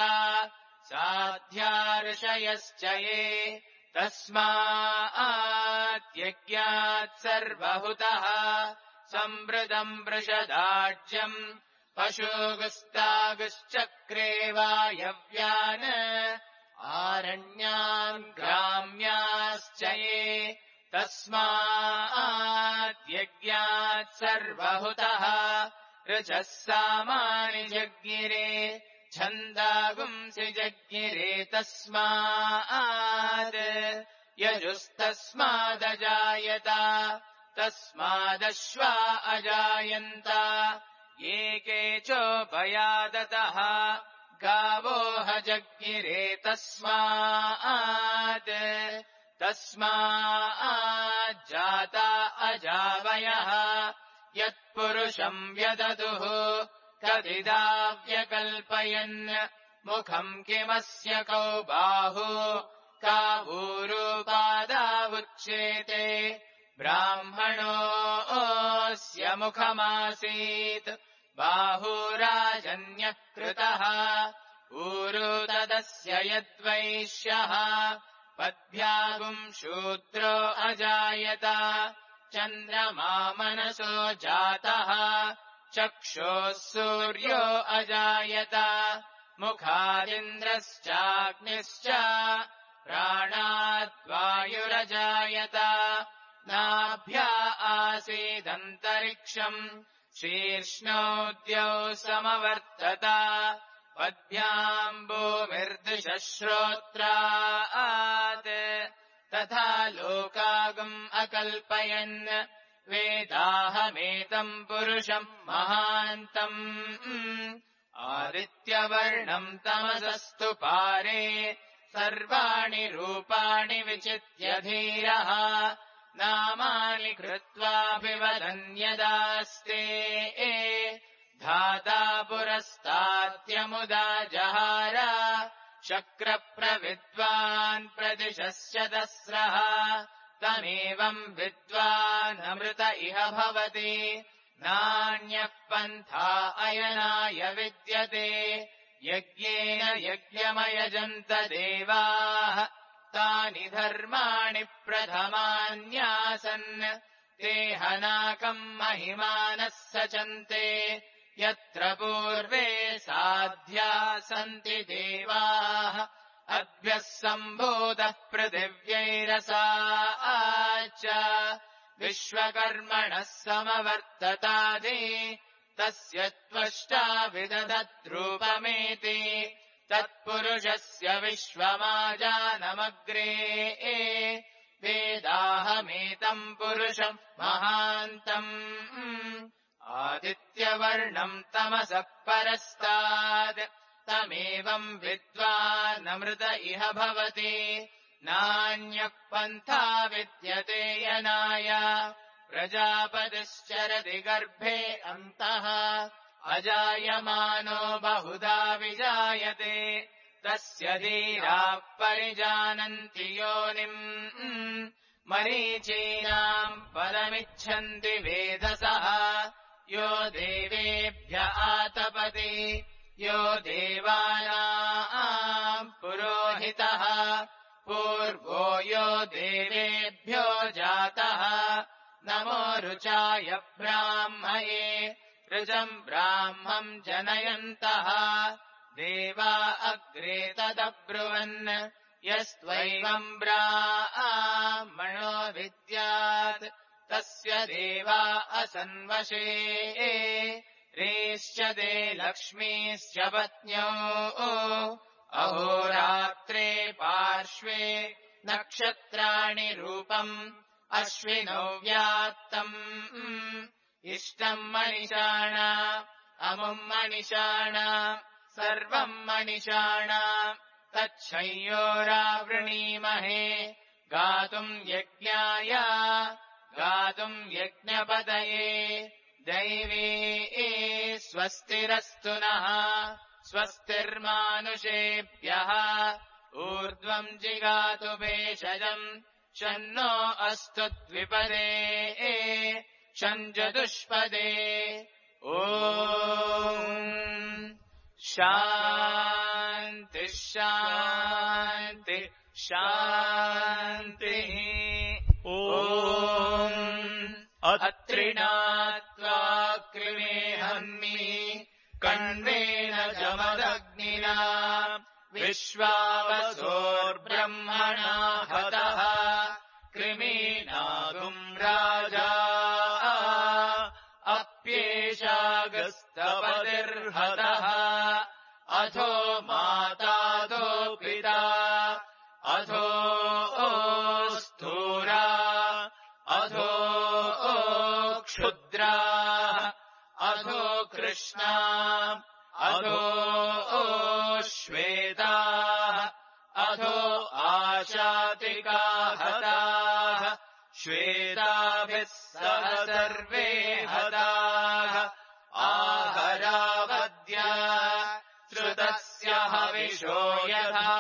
साध्यार्षयश्च ये तस्मात् यज्ञात् सर्वहुतः संवृतम् वृषदाज्यम् पशुगुस्तागुश्चक्रे वायव्यान् आरण्यान् ग्राम्याश्च ये तस्मात् यज्ञात् सर्वहुतः ऋचः सामानि जज्ञिरे छन्दागुंसि जज्ञिरे तस्मात् यजुस्तस्मादजायत तस्मादश्वा अजायन्त एके चोपयादतः गावोह जज्ञिरे तस्माज्जाता अजावयः यत्पुरुषम् व्यदतुः कदिदाव्यकल्पयन् मुखम् किमस्य कौ बाहु कावूरुपादावुच्येते ब्राह्मणोऽस्य मुखमासीत् बाहुराजन्यः कृतः ऊरु तदस्य यद्वैश्यः पद्भ्यागुम् शूद्रो अजायत चन्द्रमा मनसो जातः चक्षोः सूर्यो अजायत मुखादिन्द्रश्चाग्निश्च प्राणाद्वायुरजायत नाभ्या आसीदन्तरिक्षम् शीर्ष्णोद्यौ समवर्तत पद्भ्याम् भूमिर्दिशः श्रोत्रात् तथा लोकागम् अकल्पयन् वेदाहमेतम् पुरुषम् महान्तम् आदित्यवर्णम् तमसस्तु पारे सर्वाणि रूपाणि विचित्य धीरः नामानि कृत्वाभिवदन्यदास्ते धाता पुरस्तात्यमुदा जहार शक्रप्रविद्वान् प्रदिशस्य दस्रः तमेवम् विद्वानमृत इह भवति नान्यः पन्था अयनाय विद्यते यज्ञेन यज्ञमयजन्त देवाः तानि धर्माणि प्रथमान्यासन् ते हनाकम् महिमानः सचन्ते यत्र पूर्वे साध्या सन्ति देवाः अद्भ्यः सम्भूतः पृथिव्यैरसा च विश्वकर्मणः समवर्ततादि तस्य त्वष्टा विदधद्रूपमेति तत्पुरुषस्य विश्वमाजानमग्रे वेदाहमेतम् पुरुषम् महान्तम् आदित्यवर्णम् तमसः परस्तात् तमेवम् विद्वानमृत इह भवति नान्यः पन्था विद्यते यनाय प्रजापतिश्चरति गर्भे अन्तः अजायमानो बहुधा विजायते तस्य धीराः परिजानन्ति योनिम् मरीचीनाम् पदमिच्छन्ति वेधसः यो देवेभ्य आतपति यो देवानाम् पुरोहितः पूर्वो यो देवेभ्यो जातः नमो ऋचाय ब्राह्मये ऋजम् ब्राह्मम् जनयन्तः देवा अग्रे तदब्रुवन् यस्त्वैवम् ब्राह्मणो विद्यात् तस्य देवा असन्वशे रेश्चते लक्ष्मीश्च पत्न्यो अहोरात्रे पार्श्वे नक्षत्राणि रूपम् अश्विनौ व्यात्तम् इष्टम् मणिषाण अमुम् मणिषाण सर्वम् मणिषाण तच्छयोरावृणीमहे गातुम् यज्ञाय गातुम् यज्ञपतये दैवे स्वस्तिरस्तु नः स्वस्तिर्मानुषेभ्यः ऊर्ध्वम् जिगातु भेषजम् शन्नो अस्तु द्विपदे शञ्चतुष्पदे ॐ शान्ति शान्ति शान्तिः ॐ अत्रिणात्वा कृमेहन्मि कण्वेन जमदग्निना विश्वावसोर्ब्रह्मणा हतः कृमीनागुम् राजा अप्येषागस्तपतिर्हतः अथो मातादो पिता अथो स्थूरा अथो क्षुद्रा अथो कृष्णा अथो श्वेता अथो आशातिका हताः श्वेताभिः सह सर्वे हताः आहरावद्य श्रुतस्य हविषो यथा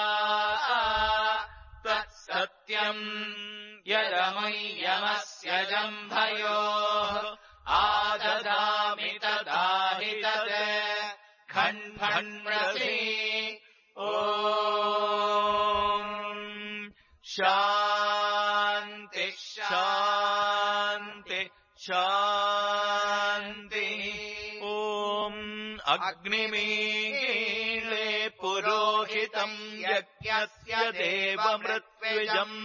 तत्सत्यम् यदमुय्यमस्य जम्भयोः आददामि तदाहि तत् खण्डन्मसि ॐ शान्ति शान्ति शान्तिः ॐ अग्निमीळे पुरोहितम् यज्ञस्य देवमृत्विजम्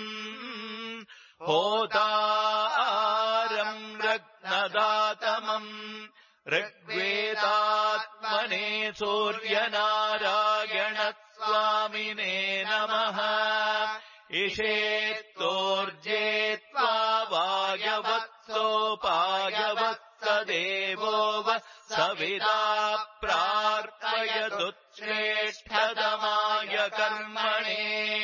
होतारम् रत्नदातमम् ऋग्वेदात्मने सूर्यनारायणस्वामिने नमः इषेत्तोर्जे त्वा वायवत्सोपायवत्स देवो वः सविता प्रार्थयदुच्छ्रेष्ठतमाय कर्मणे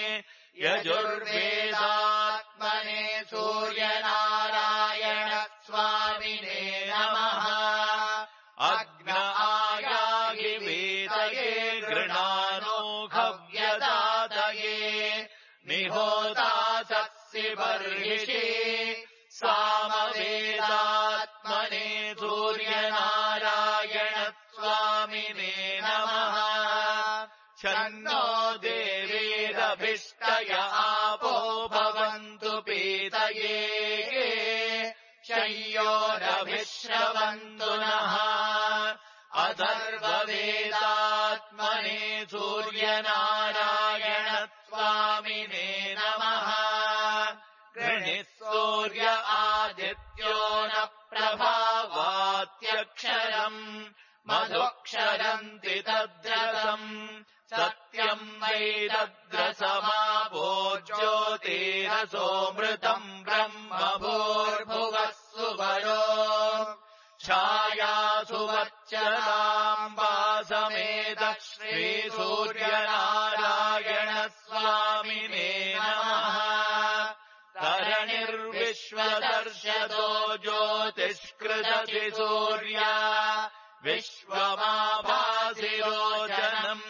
यजुर्वेदात्मने सूर्यनारायण स्वामिने नमः अग्न आयाहि वेदये गृणानो भव्यदा बर्हिषि सामवेदात्मने सूर्यनारायणस्वामिने नमः छन्नो देवीरभिष्टय आपो भवन्तु पीतये शय्योरभिश्रवन्तु नः अथर्ववेदात्मने सूर्यनारायणस्वामिने नमः गृणिः सूर्य आदित्यो न प्रभावात्यक्षरम् मधुक्षरन्ति तद्रसम् सत्यम् वैदद्रसमापो ज्योतिरसोऽमृतम् ब्रह्म भूर्भुवः सुवरो छायासु वच्चलाम्बासमेतः श्रीसूर्यनारायणस्वामिने नमः तरणिर्विश्वदर्शतो ज्योतिष्कृतति सूर्या विश्वमाभासिरोचनम्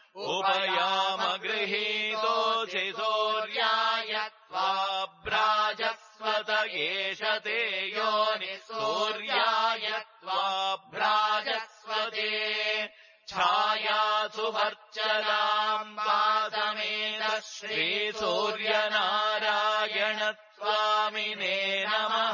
उपयामगृहीतोऽसि सूर्याय त्वाभ्राजस्वत एष ते योनि सूर्याय त्वाभ्राजस्वते छायासु वर्चलाम्बासमेतः श्रीसूर्यनारायणस्वामिने नमः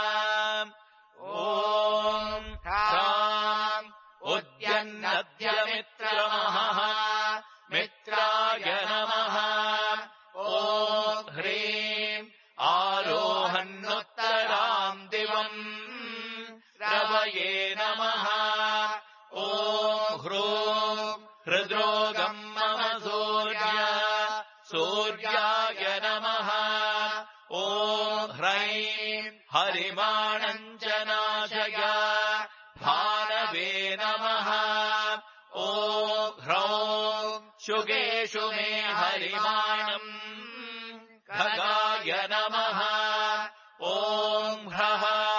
उद्यन्नद्यमित्रमहः मित्राय नमः ॐ ह्रीम् आरोहन्नुत्तराम् दिवम् रवये नमः ॐ ह्रूम् हृद्रोगम् मम सूर्याय नमः ॐ ह्रैम् हरिमाणम् च नाशय भानवे नमः ॐ ह्रौम् शुगेषु मे हरिमाणम् खगाय नमः ॐ ह्रः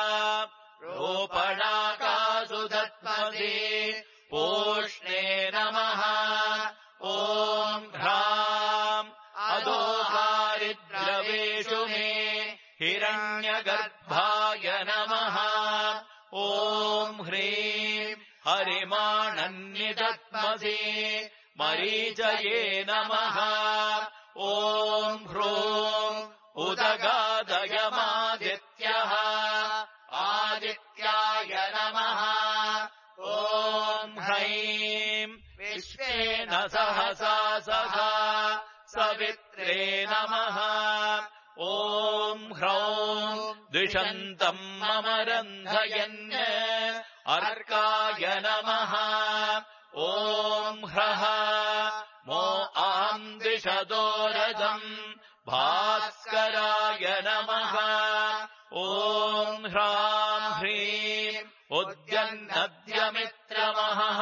रोपणाकासु दत्मसि पूष्णे नमः ॐ ह्राम् अदोहारिद्रवेषु मे हिरण्यगर्भाय नमः ॐ ह्रीम् हरिमाणन्निदत्मसि मरीचये नमः ॐ ह्रूम् उदगादयमादित्यः आदित्याय नमः ॐ ह्रैम् विश्वेन सहसा सखा सवित्रे नमः ॐ ह्रौम् द्विषन्तम् मम रन्धयन् अर्काय नमः ॐ ह्रः मो अहम् द्विषदोरथम् भास्कराय नमः ॐ ह्राम् ह्रीम् उद्यन्नद्यमित्रमहः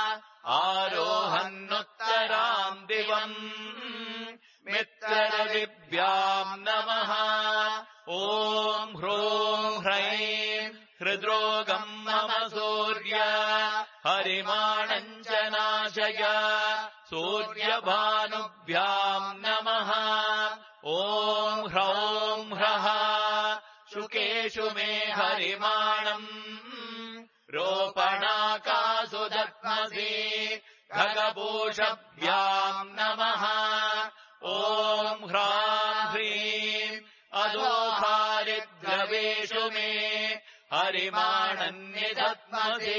आरोहन्नुत्तराम् दिवम् मित्ररविभ्याम् नमः ॐ ह्रूम् ह्रैम् हृद्रोगम् मम सूर्य हरिमाणम् च नाशय सूर्यभानुभ्याम् नमः ॐ ह्रौम् ह्रः शुकेषु मे हरिमाणम् रोपणाकासु दत्मसि खगपूषभ्याम् नमः ॐ ह्राम् ह्रीम् अदोहारिद्रवेषु मे हरिमाणन्निदत्मसि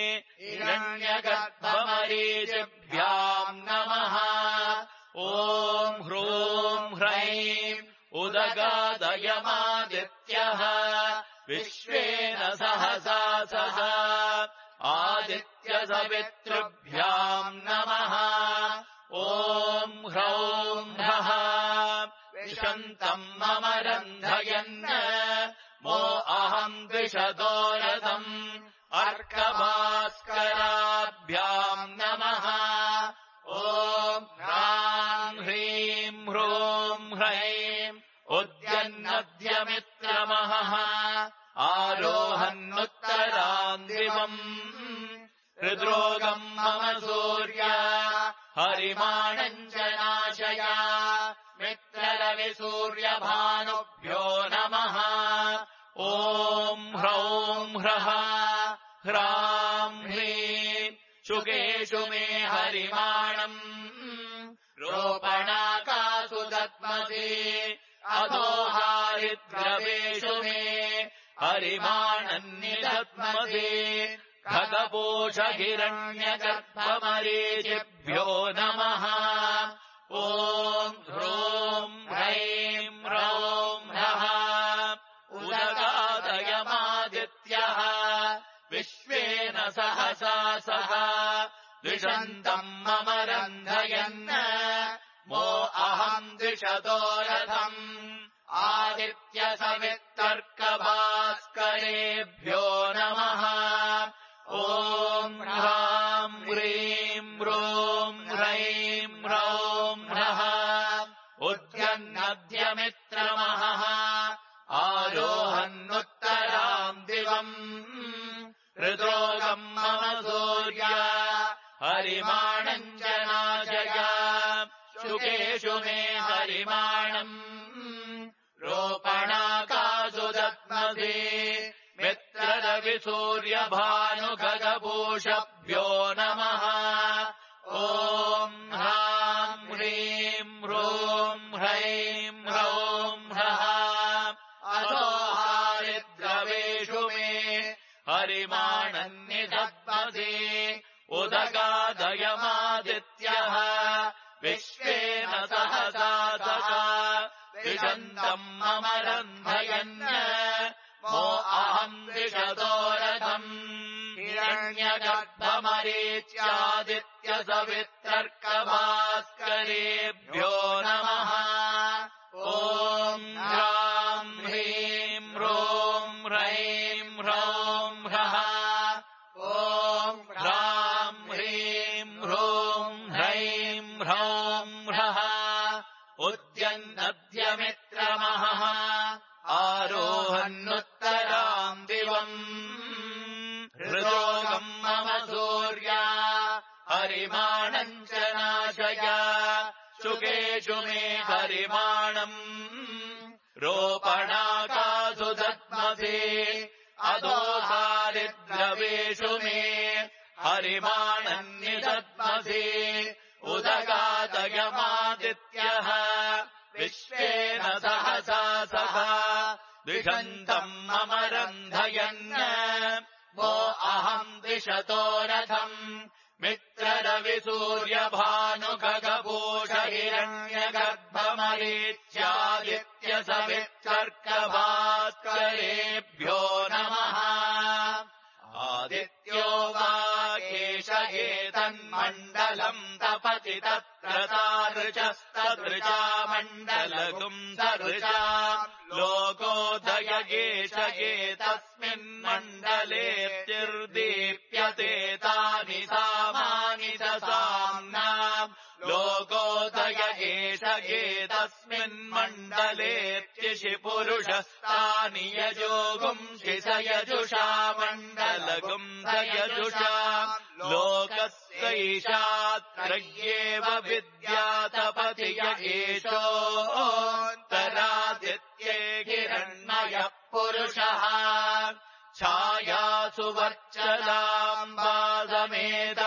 हिरण्यगर्भमरीचिभ्याम् नमः ॐ ह्रूम् ह्रैम् उदगादयमादित्यः विश्वेन सहसा सदा आदित्यसवितृभ्याम् नमः ॐ ह्रौम् ह्रः विशन्तम् मम रन्धयन् मो अहम् द्विषदोरथम् अर्कभास्कराभ्याम् नमः ॐ ह्राम् ह्रीम् ह्रूम् ह्रैम् उद्यन्नद्यमित्रमहः आरोहन्नुत्तराम् दिवम् हृद्रोगम् मम सूर्य हरिमाणम् च नाशय मित्ररविसूर्यभानुभ्याम् ह्राम् ह्रीम् शुकेषु मे हरिमाणम् रोपणाकासु दद्मसि अधो हारिद्रवेषु मे हरिमाणम् निदद्मसि खगपोषहिरण्यगर्भमरीचिभ्यो नमः ॐ ह्रूम् ह्रैम् ह्रौम् ह्रः उदगादयमादित्यः विश्वेन सहसा सह द्विषन्तम् मम रन्धयन् मो अहम् द्विषतो रथम् आदित्यसवित्तर्कभास्करेभ्यो नमः ॐ ह्राम् ह्रीम् ह्रूम् ह्रैम् ह्रौम् ह्रः उद्यन्नद्यमित्रमहः आरोहन्नुत्तराम् दिवम् हृदोगम् मम सूर्य हरिमाणम् च नाशय शुकेषु मे हरिमाणम् रोपणाकासु दद्मसि मित्ररविसूर्यभानुखगभूषभ्यो नमः ॐ ह्राम् ह्रीम् ह्रूम् ह्रैम् ह्रौम् ह्रः अधो हारिद्रवेषु मे हरिमाणम् निदद्मसि उदगादयमादित्यः विश्वेन सहसा सह द्विषन्तम् मम रन्धयन् मो अहम् द्विषतो रथम् हिरण्यगर्भमरीच्यादित्यसवित्तर्कभास्करेभ्यो नमः ॐ ह्राम् ह्रीम् ह्रूम् ह्रैम् ह्रौम् ह्रः ॐ ह्राम् ह्रीम् ह्रूम् ह्रैम् ह्रौम् ह्रः उद्यन्नद्यमित्रमहः आरोहन्नुत्तराम् दिवम् हृदोगम् मम सूर्य हरिमाणम् च नाशय शुकेषु मे हरिमाणम् रोपणाकासु दद्मसि अधो हारिद्रवेषु मे हरिमाणम् निदद्मसि उदगादयमादित्यः विश्वेन सहसा सह द्विषन्तम् मम रन्धयन् मो अहम् द्विषतो रथम् मित्ररविसूर्यभानुखगभूषहिरण्यगर्भमरीच्यादित्यसवित्तर्कभास्करेभ्यो नमः आदित्यो वा एष एतन्मण्डलम् तपति तत्र तादृशस्तदृशा मण्डलगुम् सदृशा लोकोदय एष एतस्मिन्मण्डलेऽप्यर्दीप्यते तानि सामानि दशाम्नाम् लोकोदय एष एतस्मिन्मण्डलेऽप्यशि पुरुषस्तानि यजोगुंसि स यजुषा मण्डलगुम् स यजुषा लोकस्यैषात्रय्येव विद्यातपति य एषोऽन्तरादित्ये हिरण्मयः पुरुषः छायासु वर्चलाम्बासमेत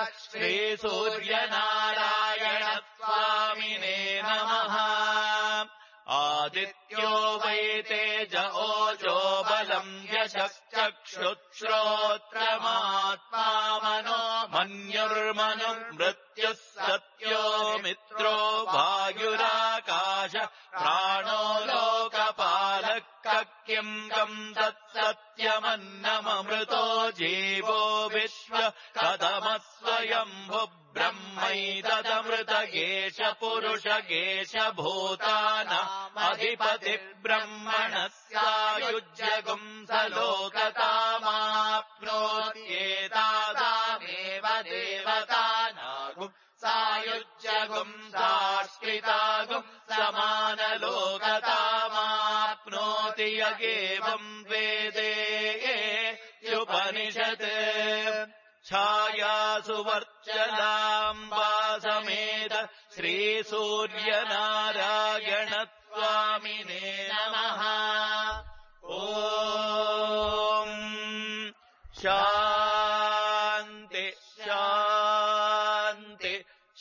श्रीसूर्यनारायणस्वामिने नमः आदित्यो वै तेज ओजो बलम् यशश्चक्षुश्रोत्रमात्मा मनो मन्युर्मनुर्मृत्युः सत्यो मित्रो वायुराकाश प्राणो लोकपालः किम् कम् तत्सत्यमन्नममृतो जीवो विश्व कथमस्वयम्भु ब्रह्मैतदमृत एष पुरुष एष भूतानामधिपतिब्रह्मणस्यायुज्यगुम् स लोकतामाप्नोत्येतासामेव देवतानागुम् सायुज्यगुम् साश्रितागुम् समानलोकतामाप्नोति यगेवम् वेदे युपनिषत् छायासु वर्चलाम्बासमेत श्रीसूर्यनारायणस्वामिने नमः ॐ शान्ति शान्ति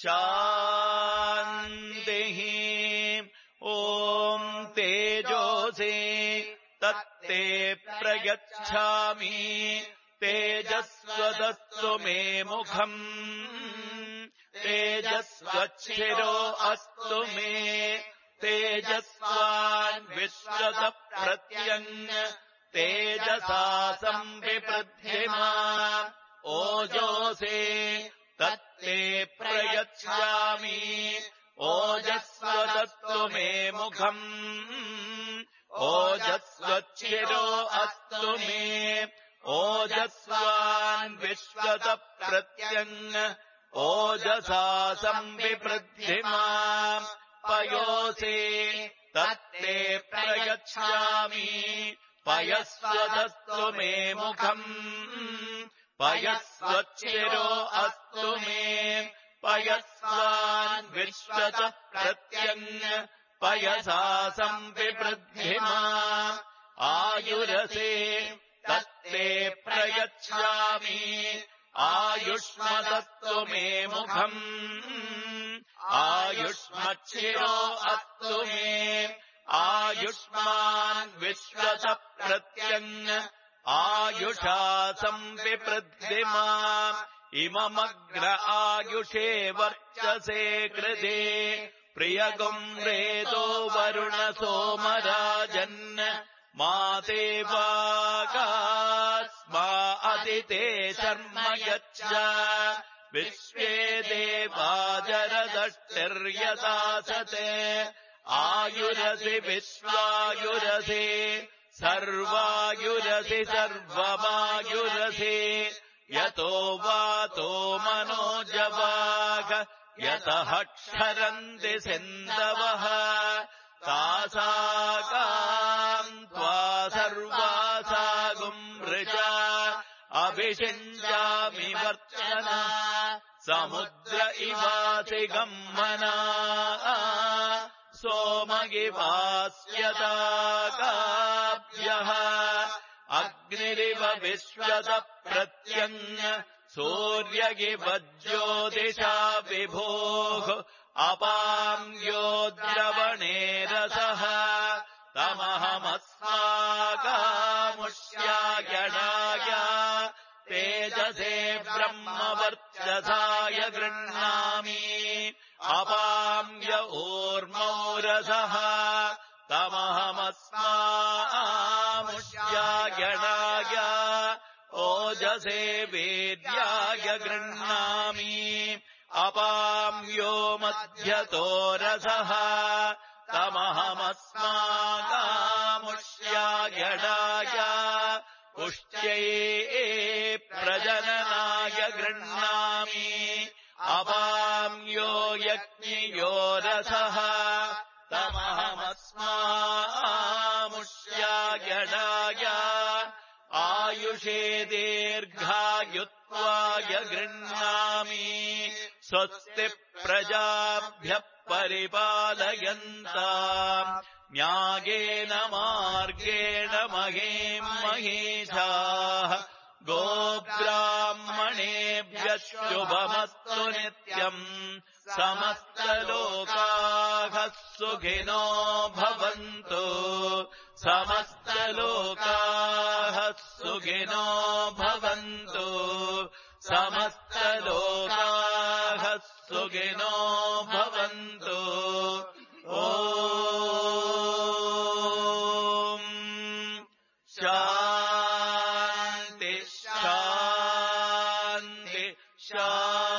शान्तिः ॐ तेजोसे तत्ते प्रयच्छामि तेजस्वदस्तु मे मुखम् तेजस्वच्छिरो अस्तु मे तेजस्वान् विश्वत प्रत्यङ् तेजसा संविवृद्धिमा ओजोसे तत्ते प्रयच्छामि ओजस्वदस्तु मे मुखम् ओजस्वच्छिरो अस्तु मे ओजस्वान् विश्वत प्रत्यङ् ओजसा संविवृद्धिमा पयोसे तत्ते प्रयच्छामि पयस्वदस्तु मे मुखम् पयस्वच्छिरो अस्तु मे पयस्वान् विश्वत प्रत्यङ् पयसा संविवृद्धिमा आयुरसे तत्ते प्रयच्छामि आयुष्मदस्तु मे मुखम् आयुष्मच्छिरो अस्तु मे आयुष्मान् विश्वत प्रत्यङ् आयुषा संविवृद्धिमा इममग्र आयुषे वर्चसे कृते प्रियगुम् रेदो वरुण सोमराजन् मा देवागास्मा अदिते शर्म यच्छ विश्वे देवाजरदष्टिर्यदासते आयुरसि विश्वायुरसि सर्वायुरसि सर्वमायुरसि यतो वातो मनोजवाग यतः क्षरन्ति सिन्धवः तासाकाम् त्वा सर्वासागुम् ऋजा अभिषिञ्चामि वर्चना समुद्र इवासि गम्मना सोम इवास्यदाकाभ्यः अग्निरिव विश्वत प्रत्यङ् सूर्य इव ज्योतिषा विभोः अपाम्यो द्रवणे रसः तमहमस्माकामुष्यायणाय तेजसे ब्रह्मवर्चसाय गृह्णामि अपाम्य ऊर्मौ रसः तमहमस्मामुष्यायणाय ओजसे वीर्याय गृह्णामि अपाम्यो मध्यतो रसः तमहमस्माकामुष्यायणाय पुष्ट्यै प्रजननाय गृह्णामि अपाम्यो यज्ञियो रसः तमहमस्मामुष्यायणाय आयुषे दीर्घायुत्वाय गृह्णामि स्वस्ति प्रजाभ्यः परिपालयन्ताम् न्यायेन मार्गेण महीम् महीषाः गोब्राह्मणेभ्यः शुभमस्तु नित्यम् समस्तलोकाः सुखिनो भवन्तु समस्तलोकाः सुखिनो भवन्तु समस्तलोकाः सुखिनो भवन्तु ॐ शान्ति शान्ति शान्ति